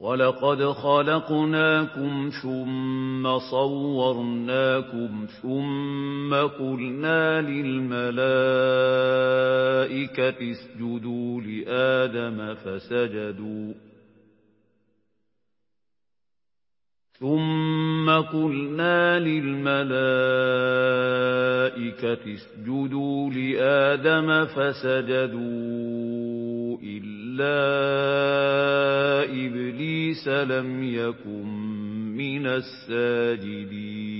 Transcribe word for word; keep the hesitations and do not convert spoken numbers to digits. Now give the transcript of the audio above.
وَلَقَدْ خَلَقْنَاكُمْ ثُمَّ صَوَّرْنَاكُمْ ثُمَّ قُلْنَا لِلْمَلَائِكَةِ اسْجُدُوا لِآدَمَ فَسَجَدُوا ثُمَّ قُلْنَا لِلْمَلَائِكَةِ اسْجُدُوا لِآدَمَ فَسَجَدُوا إِلَّا إِبْلِيسَ لَمْ يَكُن مِّنَ السَّاجِدِينَ